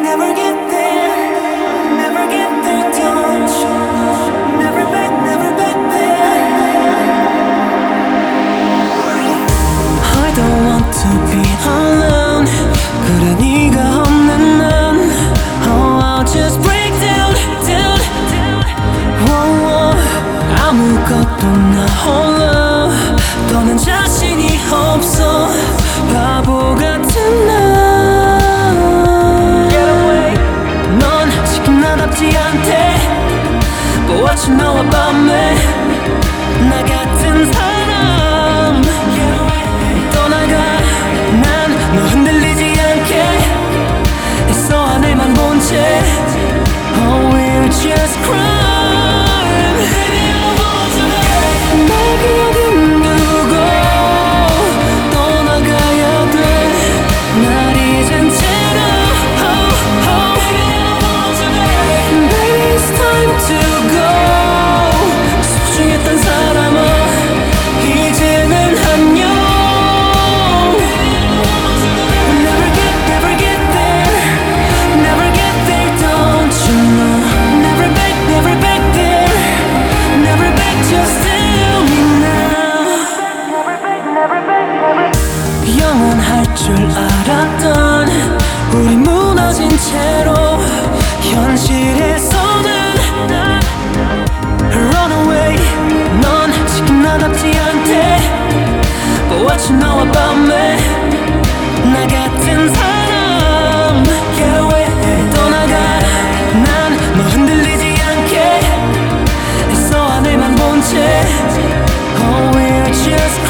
never get there, never get there, don't you? Never back there. I don't want to be alone. 그래 네가 없는 난 Oh, I'll just break down, down. Whoa, 아무것도 나 홀로 더는 자신이 없어 바보 같은 난 넌 지금 나답지 않대 But what you know about me 나 같은 사람 떠나가 난 너 흔들리지 않게 있어 안에만 본 채 Oh, we're just crime Baby, I want you 날 기억은 두고 떠나가야 돼날 잊은 채로 oh, oh. Baby, I want you Baby, it's time to go 소중했던 사람아 이제는 안녕 Never get there Never get there, don't you know Never back there Never back, just tell me now Never back 영원할 줄 알았던 우리 무너진 채로 현실에서는 Run away 넌 지금 나답지 않대 But what you know about me 나 같은 사람 Get away 떠나가 난 너 흔들리지 않게 있어 안에만 본 채 Oh, we're just